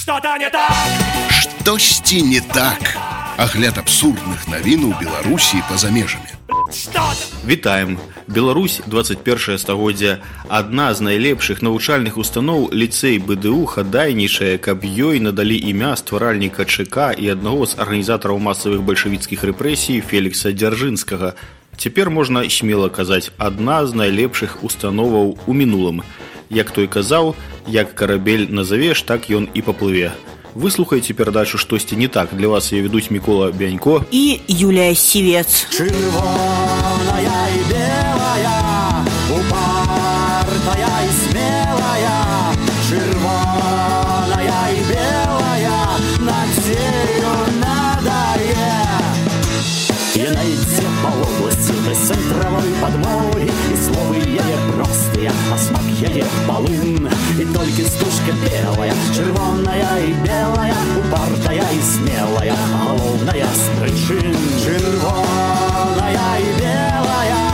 Что-то не так! Штосьці не так. Агляд абсурдных навін у Беларусі і па-за межамі. Вітаем! Беларусь, 21 стагоддзя. Адна з найлепшых навучальных устаноў, ліцэй БДУ, хадайнічае, каб ёй надалі імя стваральніка ЧК і аднаго з арганізатараў масавых бальшавіцкіх рэпрэсій Фелікса Дзяржынскага. Цяпер можна смела казаць, адна з найлепшых установаў у мінулым. Як той казаў, як карабель назавеш, так ён і паплыве. Выслухайце перадачу «Штосьці не так». Для вас ее ведуць Микола Бянько и Юлия Сивец. Червоная и белая, упартая и смелая, червоная и белая, над ею надае. И найдзе по области до центровой подмоги, и словы яе простые, а смак яе полын. И только стужка белая, червоная и белая, упартая и смелая, головная с причин. Червоная и белая,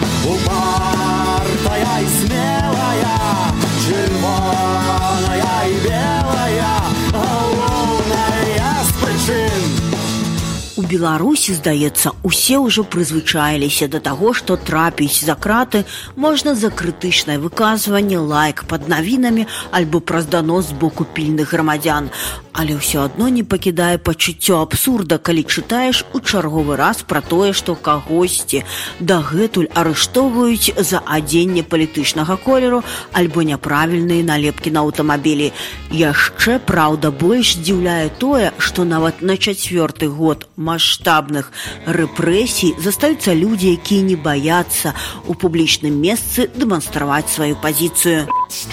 упартая и смелая, червоная и белая, головная с причин. У Беларусі, здаецца, усе ўжо прызвычаіліся да таго, што трапіць за краты можна за крытычнае выказванне, лайк пад навінамі альбо праз данос з боку пільных грамадзян. Але ўсё адно не пакідае пачуццё абсурда, калі чытаеш у чарговы раз пра тое, што кагосьці дагэтуль арыштоўваюць за адзенне палітычнага колеру альбо няправільныя налепкі на аўтамабілі. Яшчэ, праўда, больш здзіўляе тое, што нават на 4-й год маштабных рэпрэсій застаюцца людзі, якія не баяцца у публічным месцы дэманстраваць сваю пазіцыю.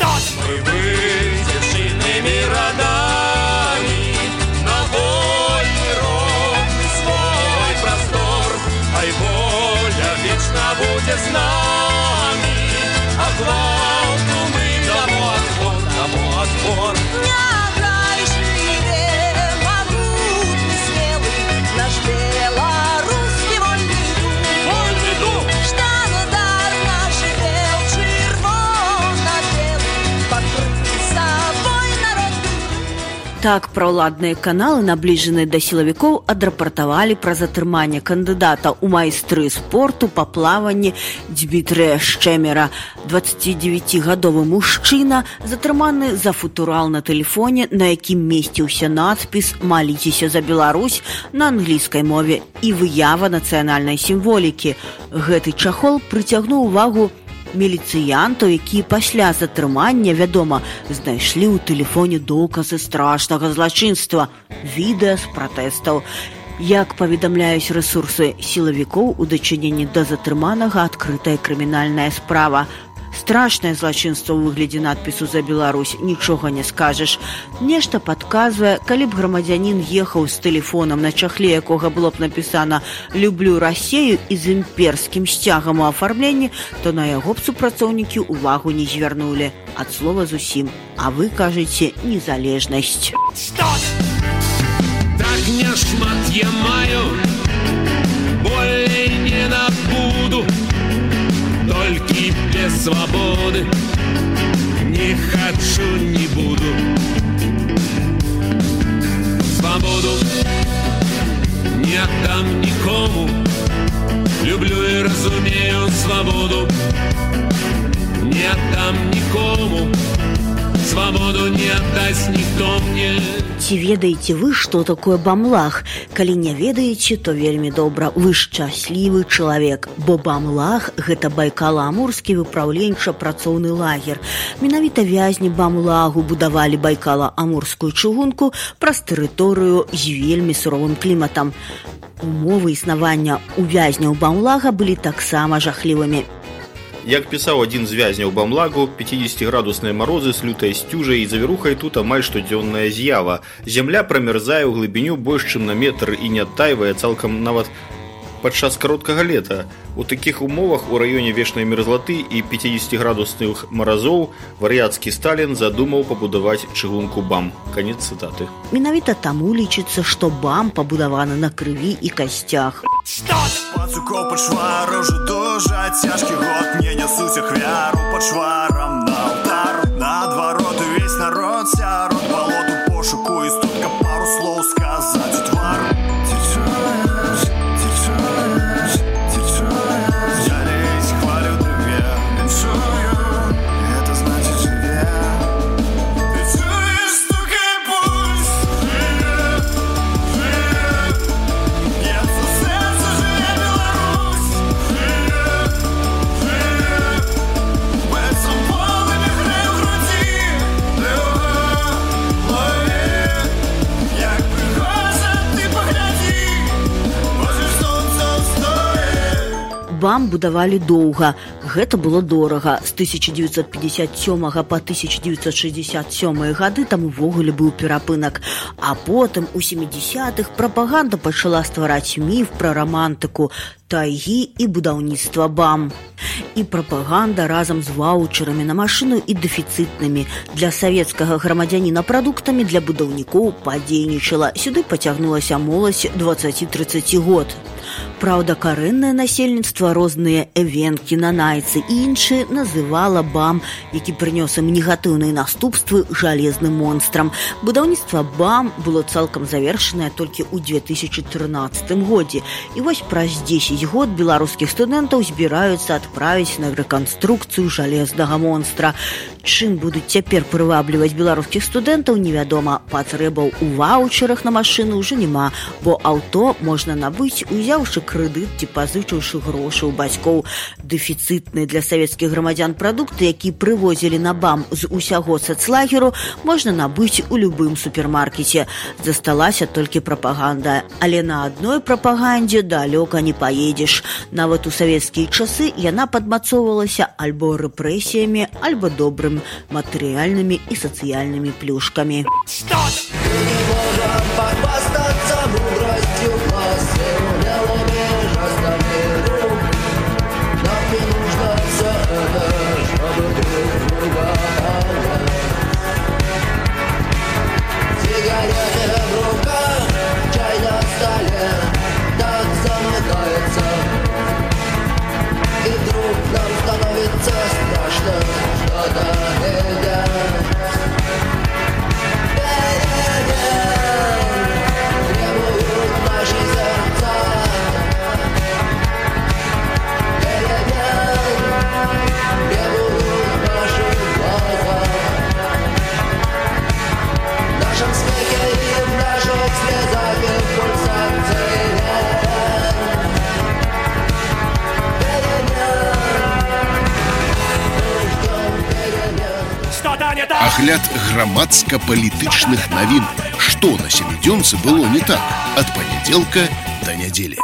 Будет с нами, а гвалту мы тому отпор. Не крайшие, могутный, смелый, наш белорусский вольный дух. Штандар наших дел, червоно-белый, покрытый собой народ. Так, праўладныя каналы, набліжаныя да сілавікоў, адрапартавалі пра затрыманне кандыдата ў майстры спорту па плаванні Дмітрыя Шчэмера. 29-гадовы мужчына затрыманы за футурал на тэлефоне, на якім месціўся надпіс «Маліцеся за Беларусь» на англійскай мове і выява нацыянальнай сімволікі. Гэты чахол прыцягнуў увагу міліцыянтаў, якія пасля затрымання, вядома, знайшлі ў тэлефоне доказы страшнага злачынства, відэа з пратэстаў. Як паведамляюць рэсурсы сілавікоў, у дачыненні да затрыманага адкрытая крымінальная справа. Страшнае злачынства ў выглядзе надпісу «За Беларусь», нічога не скажаш. Нешта падказвае, калі б грамадзянін ехаў з тэлефонам, на чахле якога было б напісана «Люблю Расею» і з імперскім сцягам у афармленні, то на яго б супрацоўнікі увагу не звярнулі. Ад слова зусім. А вы кажаце «незалежнасць». Так няшмат я маю, болей не набуду, толькі без свабоды не хачу, не буду. Свабоду не аддам нікому, люблю і разумею свабоду, не аддам нікому, свабоду не аддасць ніхто мне. Ці ведаеце вы, што такое бамлах? Калі не ведаеце, то вельмі добра, вы шчаслівы чалавек, бо бамлах – гэта байкала-амурскі выпраўленча-працоўны лагер. Менавіта вязні бамлагу будавалі байкала-амурскую чыгунку праз тэрыторыю з вельмі суровым кліматам. Умовы існавання у вязняў бамлага былі таксама жахлівымі. Як пісаў адзін з вязняў бамлагу, 50-градусныя марозы з лютай сцюжай і завірухай тут амаль штодзённая з'ява. Зямля прамярзае ў глыбіню больш чым на метр і не адтайвае цалкам нават падчас кароткага лета. У такіх умовах у раёне вечнай мерзлаты і 50-градусных маразоў вар'яцкі Сталін задумаў пабудаваць чыгунку БАМ. Канец цытаты. Менавіта таму лічыцца, што БАМ пабудаваны на крыві і касцях. Пацукоў пачва рожу дужа, цяжкі год не нясуць ахвяру пачварам на алтар. Наадварот увесь народ сярод балоту пошуку і столько пару слов сказать у твар. Ты чуешь, ты чуешь, ты чуешь. Я лезь, хвалю тебе, віншую, это значит живе. Ты чуешь, стукай пульс, живе, живе. Бьется сердце, живе Беларусь, живе, живе. В этом полном вихре в груди, лови, як прихожа, ты погляди, можешь сонце стоит. БАМ будавалі доўга. Гэта было дорага. З 1957 па 1967 гады там увогуле быў перапынак. А потым у 70-х прапаганда пачала ствараць міф пра рамантыку тайгі і будаўніцтва БАМ. І прапаганда разам з ваучарамі на машыну і дэфіцытнымі для савецкага грамадзяніна прадуктамі для будаўнікоў падзейнічала. Сюды пацягнулася моладзь 20-30 год. Праўда, карэннае насельніцтва, розныя эвенкі, нанайцы і іншыя называла БАМ, які прынёс ім негатыўныя наступствы, жалезным монстрам. Будаўніцтва БАМ было цалкам завершанае толькі ў 2013 годзе. І вось праз 10 год беларускіх студэнтаў збіраюцца адправіць на рэканструкцыю жалезнага монстра. Чым будуць цяпер прывабліваць беларускіх студэнтаў, невядома. Патрэбаў у ваучарах на машыну ўжо няма, бо аўто можна набыць, узяўшы крэдыт ці пазычыўшы грошы ў бацькоў. Дэфіцытныя для савецкіх грамадзян прадукты, які прывозілі на БАМ з усяго сацлагеру, можна набыць у любым супермаркеце. Засталася толькі прапаганда. Але на адной прапагандзе далёка не паедзеш. Нават у савецкія часы яна падмацоўвалася альбо рэпрэсіямі, альбо добрым матэрыяльнымі і сацыяльнымі плюшкамі. Похвастаться мудростью власти, умелыми жестами рук. Нам не нужно все это, чтобы друг друга понять. Сигареты в руках, чай на столе, так замыкается. И вдруг нам становится страшно что-то менять. Агляд грамадска-палітычных навін. Што на сямідзёнцы было не так ад панядзелка да нядзелі.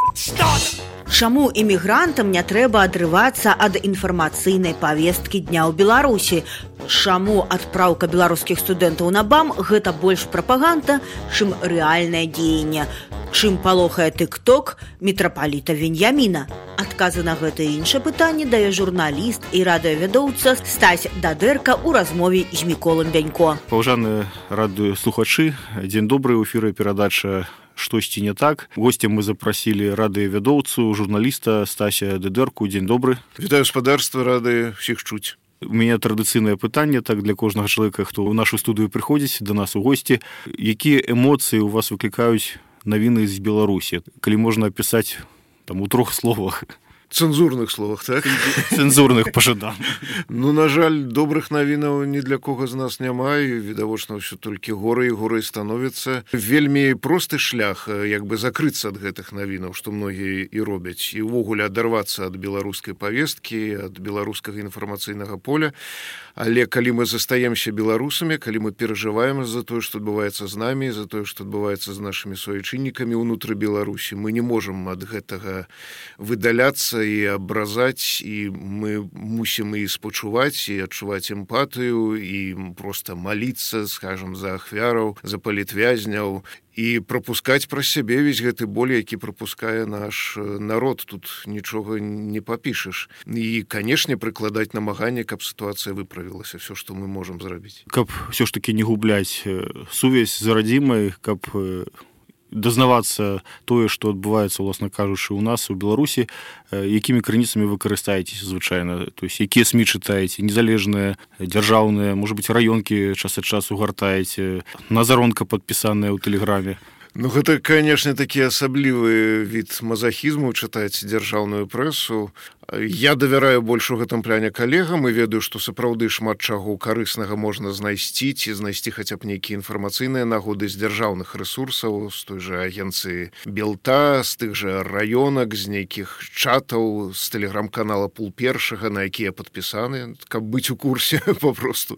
Чаму імігрантам не трэба адрывацца ад інфармацыйнай павесткі дня ў Беларусі? Чаму адпраўка беларускіх студэнтаў на БАМ гэта больш прапаганда, чым рэальнае дзеянне? Чым палохае тык-ток мітрапаліта Веньяміна? Адказы на гэта і іншае пытанне дае журналіст і радыёвядоўца Стась Дадэрка ў размове з Міколам Бянько. Паважаныя радыёслухачы, дзень добры, ў эфіры перадача «Штосьці не так». Гостем мы запросили радыёвядоўцу, журналіста Стася Дадэрку. Дзень добры. Вітаю гаспадарства, рады всіх чуць. У меня традыцыйнае пытанне так для кожнага чалавека, хто ў нашу студыю прыходзіць да нас у госці. Якія эмоцыі ў вас выклікаюць навіны з Беларусі? Калі можна апісаць там у 3 словах. Цэнзурных словах, так? Цэнзурных пажадан. Ну, на жаль, добрых навінаў ні для кого з нас няма, і відавочна ўсё толькі горай і горай становіцца. Вельмі просты шлях, як бы закрыцца ад гэтых навінаў, што многія і робяць, і ўвогуле адарвацца ад беларускай павесткі, ад беларускага інфармацыйнага поля. Але калі мы застаемся беларусамі, калі мы перажываем за тое, што адбываецца з намі, за тое, што адбываецца з нашымі суайчыннікамі ўнутры Беларусі, мы не можам ад гэтага выдаляцца і абразаць, і мы мусім і спачуваць, і адчуваць эмпатыю, і проста маліцца, скажам, за ахвяраў, за палітвязняў, і прапускаць праз сябе весь гэты боль, які прапускае наш народ. Тут нічога не папішаш. І, канешне, прыкладаць намаганне, каб сітуацыя выправілася, все, што мы можам зрабіць. Каб ўсё ж такі не губляць сувязь з радзімай, каб дазнавацца тое, што адбываецца, уласна кажучы, у нас у Беларусі, якімі крыніцамі вы карыстаецеся звычайна, то есть якія СМІ чытаеце, незалежныя, дзяржаўныя, можа быць, раёнкі час ад часу гартаеце, назаронка падпісаная ў тэлеграме. Ну, гэта, канешне, такі асаблівы від мазахізму чытаць дзяржаўную прэсу. Я давяраю больш у гэтым пляне калегам і ведаю, што сапраўды шмат чаго карыснага можна знайсці ці знайсці хаця б нейкія інфармацыйныя нагоды з дзяржаўных рэсурсаў, з той жа агенцыі Белта, з тых жа раёнак, з нейкіх чатаў, з тэлеграм-канала Пул Першага, на якія падпісаны, каб быць у курсе папросту.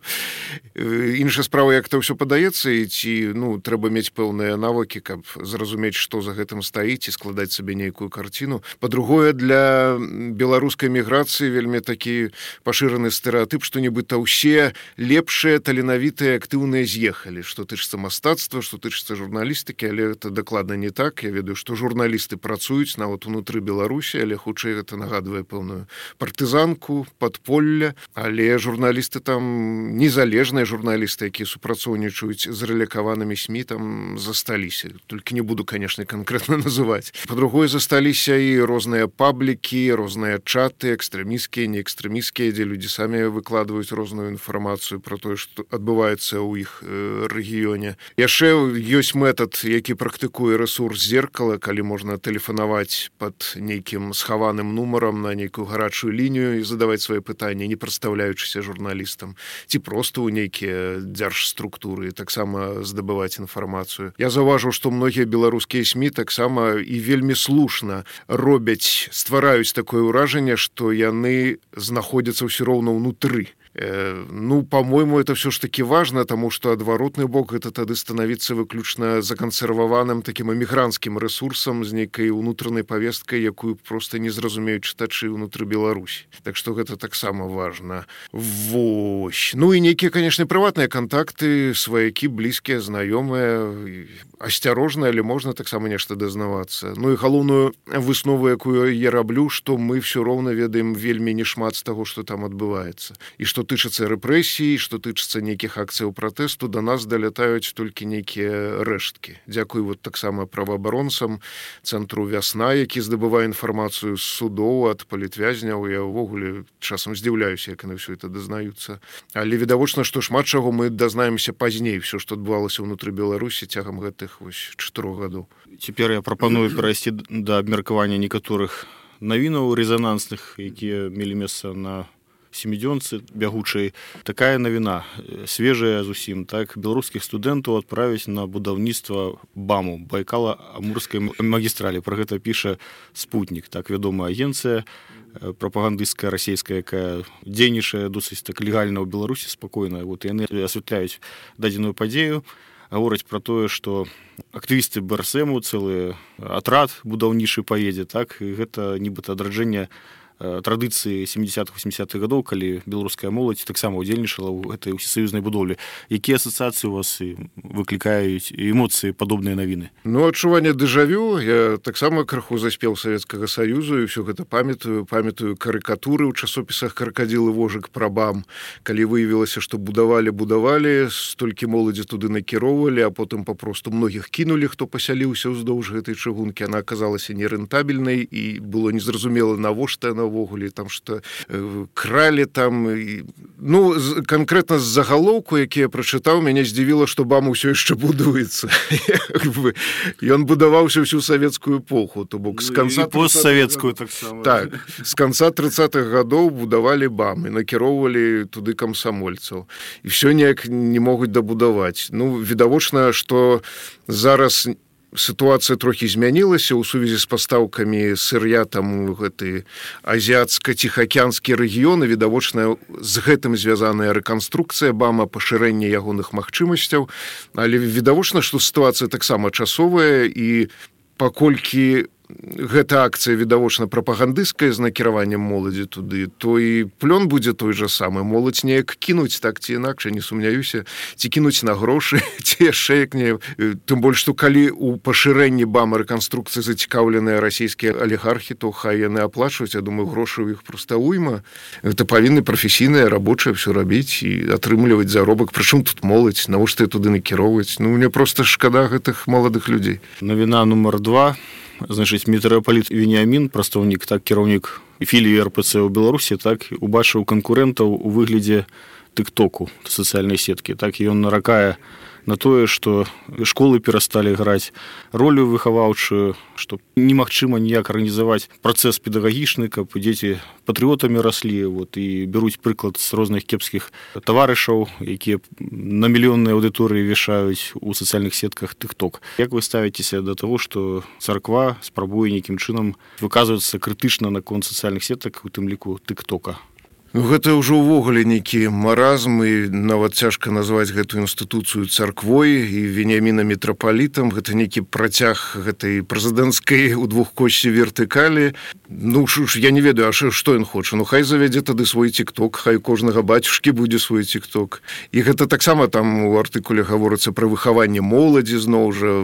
Іншая справа, як то ўсё падаецца, і ці, трэба мець пэўныя навыкі, каб зразумець, што за гэтым стаіць і складаць сабе нейкую карціну. Па-другое, для беларускай міграцыі вельмі такі пашыраны стэрэатып, што нібыта ўсе лепшыя, таленавітыя, актыўныя з'ехалі, што тычыцца мастацтва, што тычыцца журналістыкі, але гэта дакладна не так. Я ведаю, што журналісты працуюць нават унутры Беларусі, але хутчэй гэта нагадвае пэўную партызанку, падполля, але журналісты там, незалежныя журналісты, якія супрацоўнічаюць з рэлікаванымі СМІ, там засталіся. Толькі не буду, канешне, канкрэтна называць. Па-другое, засталіся і розныя паблікі, розныя чаты, экстрэміскія, неэкстрэміскія, дзе людзі самі выкладваюць розную інфармацыю пра тое, што адбываецца ў іх рэгіёне. Яшчэ ёсць метад, які практыкуе рэсурс «Зеркала», калі можна тэлефанаваць пад нейкім схаваным нумарам на нейкую гарачую лінію і задаваць свае пытанні, не прадстаўляючыся журналістам, ці проста ў нейкія дзяржструктуры, таксама здабываць інфармацыю. Я заўважыў, што многія беларускія СМІ таксама і вельмі слушна робяць, ствараюць такое ўражанне, што яны знаходзяцца ўсё роўна ўнутры. По-мойму, это все ж таки важно, таму што адваротны бок гэта тады становіцца выключна закансерваваным такім эмігранцкім рэсурсам з нейкай унутранай павесткай, якую проста не зразумеюць чытачы ўнутры Беларусі. Так што гэта таксама важна. Вось. І нейкія, канешне, прыватныя кантакты, сваякі, блізкія, знаёмыя, асцярожна, але можна таксама нешта дазнавацца. І галоўную выснову, якую я раблю, што мы ўсё роўна ведаем вельмі нешмат з таго, што там адбываецца. І што тычыцца рэпрэсій, што тычыцца нейкіх акцыяў пратэсту, да нас далятаюць толькі нейкія рэшткі. Дзякую таксама праваабаронцам цэнтру «Вясна», які здабывае інфармацыю з судоў ад палітвязняў. Я ўвогуле часам здзіўляюся, як яны ўсё это дазнаюцца. Але відавочна, што шмат чаго мы дазнаемся пазней, все, што адбывалася ўнутры Беларусі цягам гэтых 4 гадоў. Цяпер я прапаную перайсці да абмеркавання некаторых навінаў рэзанансных, якія мелі месца на семідзёнцы бягучай. Такая навіна, свежая зусім, так, беларускіх студэнтаў адправіць на будаўніцтва БАМу, Байкала-Амурскай магістралі. Пра гэта піша «Спутнік», так, вядомая агенцыя прапагандысцкая расійская, якая дзейнічае досыць так легальна ў Беларусі, спакойна. Яны асвятляюць дадзеную падзею, гавораць пра тое, што актывісты БРСМу, цэлы атрад будаўнічы паедзе, так, і гэта нібыта адраджэнне традыцыі 70-80-х гадоў, калі беларуская моладзь таксама ўдзельнічала ў гэтай усесаюзнай будоўлі. Якія асацыяцыі у вас выклікаюць эмоцыі падобныя навіны? Адчуванне дэжавю. Я таксама крыху заспеў Савецкага Саюзу і ўсё гэта памятаю карыкатуры ў часопісах «Кракадзіл і вожык» пра БАМ, калі выявілася, што будавалі, столькі моладзі туды накіроўвалі, а потым папросту многіх кінулі, хто пасяліўся ўздоўж гэтай чыгункі. Яна аказалася нерэнтабельнай і было незразумела, навошта яна ўвогуле, там што кралі там. Канкрэтна з загалоўку, які я прачытаў, мяне здзівіла, што БАМ усё яшчэ будуецца. Ён будаваўся ўсю савецкую эпоху, то бок з канца постсавецкую таксама. Так, з канца 30-х гадоў будавалі БАМ і накіроўвалі туды камсамольцаў. І ўсё неяк не могуць дабудаваць. Відавочна, што зараз сітуацыя трохі змянілася ў сувязі з пастаўкамі сыр'я там у гэты азіяцка-ціхаакіянскі рэгіён, і відавочна з гэтым звязаная рэканструкцыя БАМа, пашырэнне ягоных магчымасцяў, але відавочна, што сітуацыя таксама часовая, і паколькі гэта акцыя відавочна прапагандысцкая з накіраваннем моладзі туды, то і плён будзе той жа самы. Моладзь неяк кінуць так ці інакш, не сумняюся, ці кінуць на грошы, ці яшчэ як не. Тым больш, што калі у пашырэнні БАМ рэканструкцыі зацікаўленыя расійскія алігархі, то хай яны аплачваюць, я думаю, грошы ў іх проста уйма. Гэта павінны прафесійныя рабочыя ўсё рабіць і атрымліваць заробак. Прычым тут моладзь, навошта туды накіроўваць? Мне проста шкада гэтых маладых людзей. Навіна нумар 2. Значыць, мітрапаліт Веніамін, прадстаўнік, так, кіраўнік філіі РПЦ ў Беларусі, так, убачыў канкурэнтаў у выглядзе тык-току, сацыяльнай сеткі. Так, ён наракае на тое, што школы перасталі граць ролю выхаваўчую, што немагчыма ніяк арганізаваць працэс педагагічны, каб дзеці патрыётамі раслі, і бяруць прыклад з розных кепскіх таварышаў, якія на мільённай аўдыторыі вешаюць у сацыяльных сетках тык-ток. Як вы ставіцеся да таго, што царква спрабуе нейкім чынам выказвацца крытычна наконт сацыяльных сетак, у тым ліку тык-тока? Гэта ўжо ўвогуле нейкі маразм, і нават цяжка назваць гэтую інстытуцыю царквой і Веніаміна мітрапалітам. Гэта нейкі працяг гэтай прэзідэнцкай у двухкосці вертыкалі. Я не ведаю, а што ён хоча? Хай завядзе тады свой тік-ток, хай кожнага бацюшкі будзе свой тік-ток. І гэта таксама там у артыкуле гаворыцца пра выхаванне моладзі зноў жа.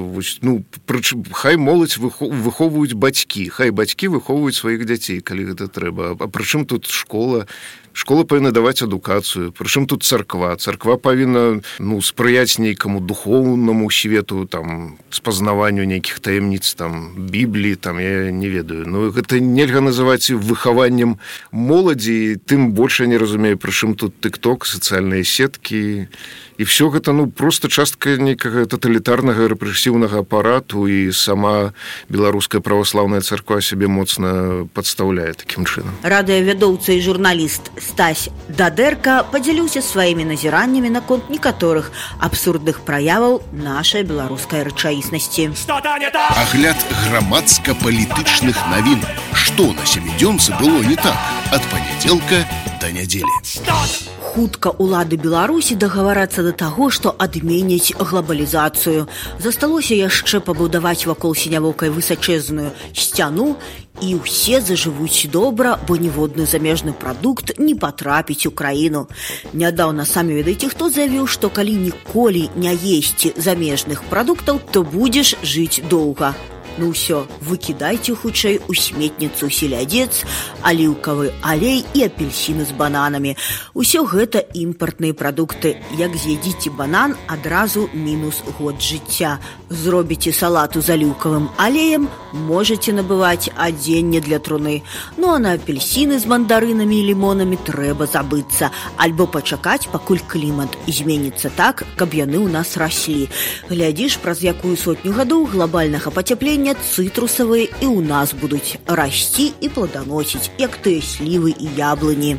Хай моладзь выхоўваюць бацькі, хай бацькі выхоўваюць сваіх дзяцей, калі гэта трэба. А прычым тут школа? Школа павінна даваць адукацыю. Прычым тут царква? Царква павінна спрыяць нейкаму духоўнаму свету, спазнаванню нейкіх таямніц, Бібліі, я не ведаю. Гэта нельга называць выхаваннем моладзі, тым больш я не разумею, прычым тут тык-ток, сацыяльныя сеткі. І все гэта проста частка нейкага таталітарнага рэпрэсіўнага апарату, і сама беларуская праваслаўная царква сябе моцна падстаўляе такім чынам. Радыёвядоўца і журналіст Стась Дадэрка падзяліўся сваімі назіраннямі наконт некаторых абсурдных праяваў нашай беларускай рэчаіснасці. Агляд грамадска-палітычных навін. Што на сямідзёнцы было не так ад панядзелка да нядзелі. Хутка ўлады Беларусі дагаварацца да таго, што адменяць глабалізацыю. Засталося яшчэ пабудаваць вакол сінявокай высачэзную сцяну, і ўсе зажывуць добра, бо ніводны замежны прадукт не патрапіць у краіну. Нядаўна самі ведаеце, хто заявіў, што калі ніколі не есці замежных прадуктаў, то будзеш жыць доўга. Ўсё, выкідайце хутчэй у сметніцу селядзец, аліўкавы алей і апельсіны з бананамі. Усё гэта імпартныя прадукты. Як з'ядзіце банан, адразу мінус год жыцця. Зробіце салату з аліўкавым алеем, можаце набываць адзенне для труны. А на апельсіны з мандарынамі і лімонамі трэба забыцца, альбо пачакаць, пакуль клімат зменіцца так, каб яны ў нас раслі. Глядзіш, праз якую сотню гадоў глобальнага пацяплення цытрусавыя і ў нас будуць расці і пладаносіць, як тыя слівы і яблыні.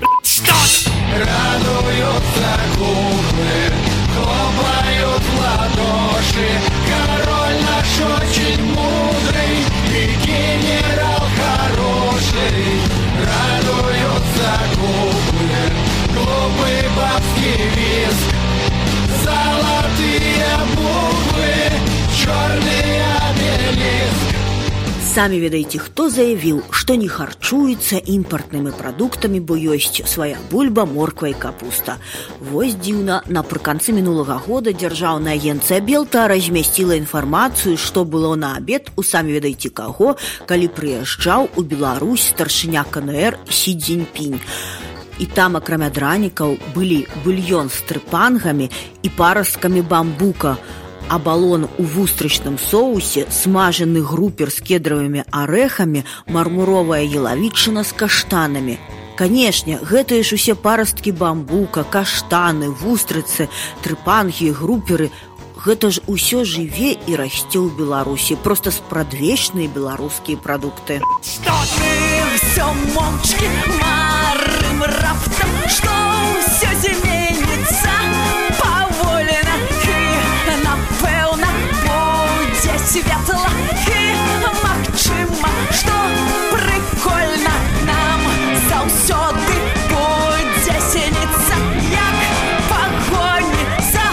Радуются куклы, хлопают в ладоши. Король наш очень мудрый и генерал хороший. Радуются куклы, глупый бабский визг. Золотые буквы, черный обелиск. Самі ведаеце, хто заявіў, што не харчуецца імпартнымі прадуктамі, бо ёсць свая бульба, морква і капуста. Вось дзіўна, напрыканцы мінулага года дзяржаўная агенцыя Белта размясціла інфармацыю, што было на абед у самі ведаеце каго, калі прыязджаў у Беларусь старшыня КНР Сі Цзіньпінь. І там, акрамя дранікаў, былі бульён з трыпангамі і парасткамі бамбука, а балон у вустрычным соусе, смажаны групер з кедравымі арэхамі, мармуровая ялавічына з каштанамі. Канешне, гэтыя ж усе парасткі бамбука, каштаны, вустрыцы, трыпангі, груперы, гэта ж усё жыве і расце ў Беларусі, проста спрадвечныя беларускія прадукты. Што ты ўсё моўчкі марым раптам, што ўсё зменіцца павольна і напэўна будзе светла і магчыма, што прыкольна нам заўсёды будзе сеніцца, як пагоні за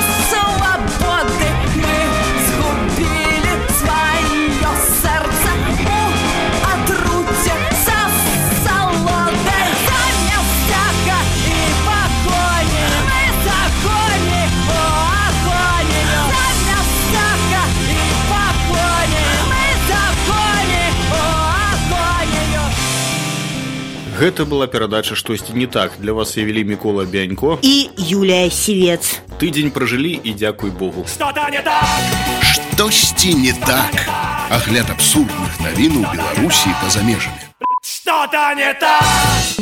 свабоды мы згубілі сваё сэрца у Гэта была перадача «Штосьці не так». Для вас я вели Микола Бянько и Юлия Севец. Тыдзень прожили и дякуй Богу. Что-то не так! Штосьці не так. Агляд абсурдных навін у Беларусі і па-за межамі. Что-то не так!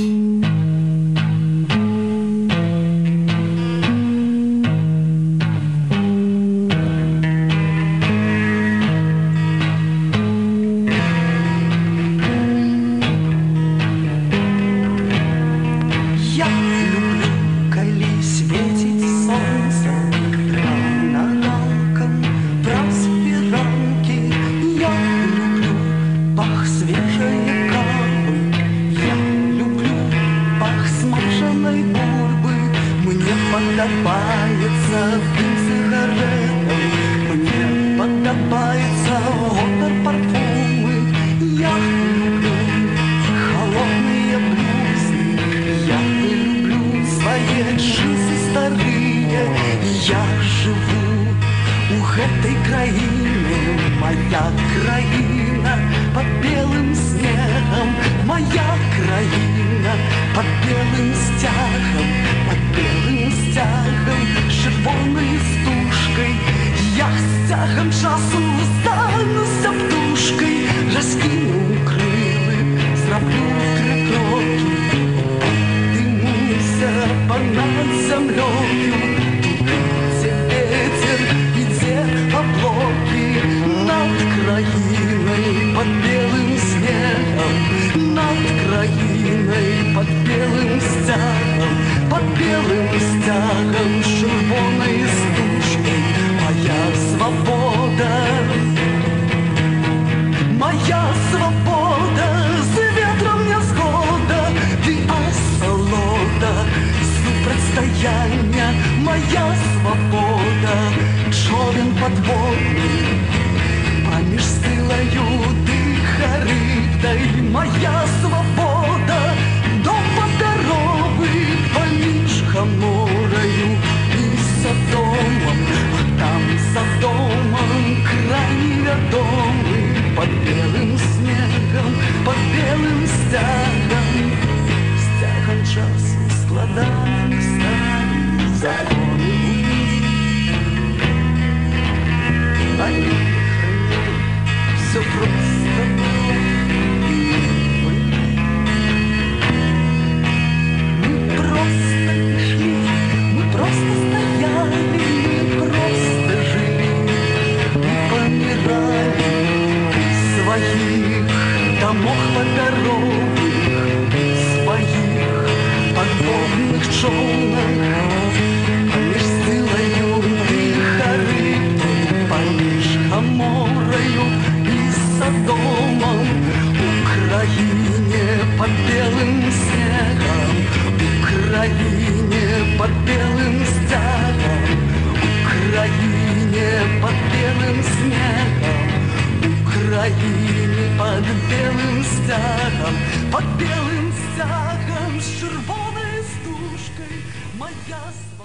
Под белым стягом с червоной стужкой моя